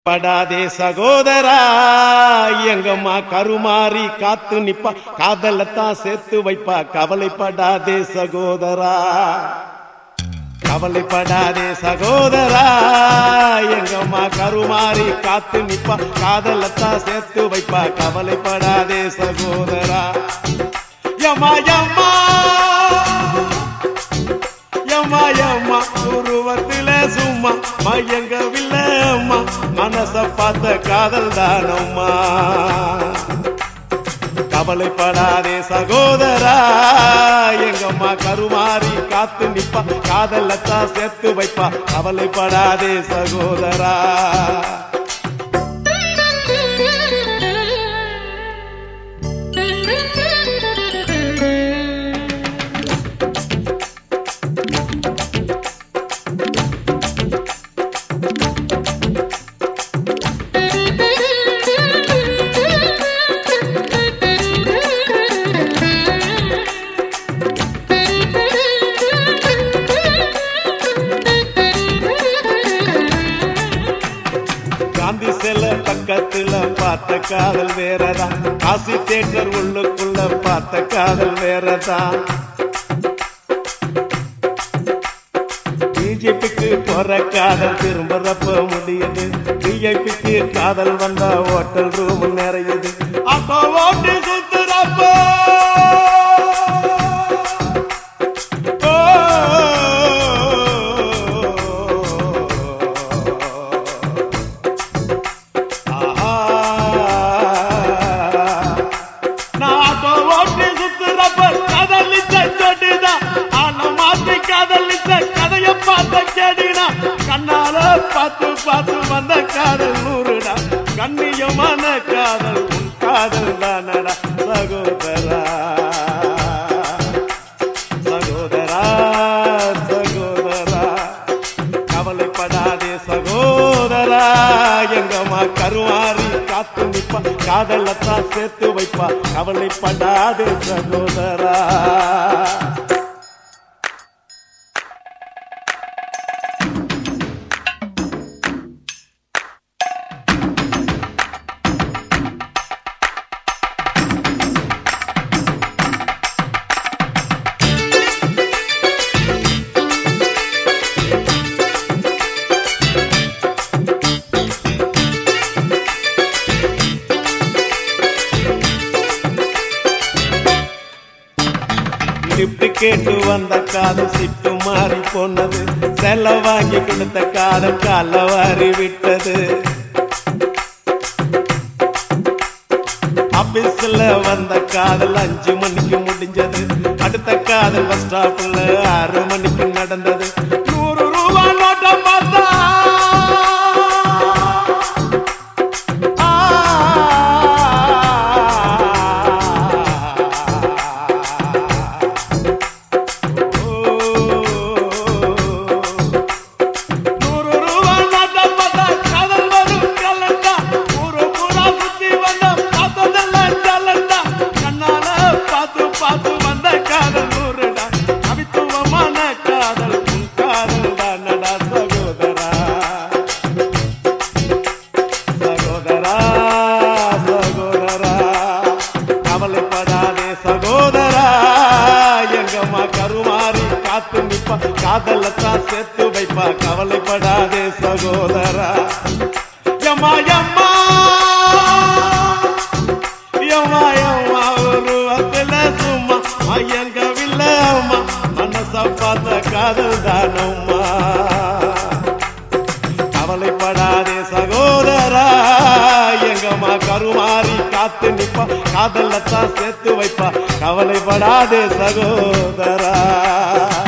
படாதே சகோதரா எங்கம்மா கருமாறி காத்து நிப்பா காதலத்தான் சேர்த்து வைப்பா கவலைப்படாதே சகோதரா கவலைப்படாதே சகோதரா எங்கம்மா கருமாறி காத்து நிப்பா காதலத்தான் சேர்த்து வைப்பா கவலைப்படாதே சகோதரா யம்மா யம்மா யம்மா யம்மா உருவத்தில சும்மா மயங்கவில்லை அம்மா மனச பார்த்த காதல் தானம்மா கவலைப்படாதே சகோதரா எங்கம்மா கருமாறி காத்து நிப்பா காதலத்தான் சேர்த்து வைப்பா கவலைப்படாதே சகோதரா காந்தி சில பக்கத்துல பார்த்த காதல் வேறதா காசி தேட்டர் உள்ளுக்குள்ள பார்த்த காதல் வேறதா பிஜேபிக்கு போற காதல் திரும்புறப்ப முடியுது பிஜேபிக்கு காதல் வந்தா ஹோட்டல் ரூம் நிறையுது அப்போ ஓட்டு சுத்துறப்போ கண்ணால பார்த்து பார்த்து வந்த காதல் நூறுடா கண்ணியமான காதல் உன் காதல் தானடா சகோதரா சகோதரா சகோதரா கவலைப்படாதே சகோதரா எங்கம்மா கருமாறி காத்து நிப்பா காதலத்தான் சேர்த்து வைப்பா கவலைப்படாதே சகோதரா லிப்ட் கேட்டு வந்த காதல் சிட்டு மாறி போனது செல்ல வாங்கி கொடுத்த காதல் கால வாரி விட்டது ஆபீஸ்ல வந்த காதல் 5 மணிக்கு முடிஞ்சது அடுத்த காதல் பஸ் ஸ்டாப்ல 6 மணிக்கு நடந்தது 100 ரூபாய் நோட்டை பார்த்தா கருமாறி காத்து நிப்பா காதலத்தான் சேர்த்து வைப்பா கவலைப்படாதே சகோதரா யம்மா யம்மா யம்மா யம்மா உருவத்தில சும்மா மயங்கவில்லை அம்மா மனச பார்த்த காதல் தானம்மா கவலைப்படாதே சகோதரா எங்கம்மா கருமாறி காத்து நிப்பா காதலத்தான் சேர்த்து வைப்பா கவலைப்படாதே சகோதரா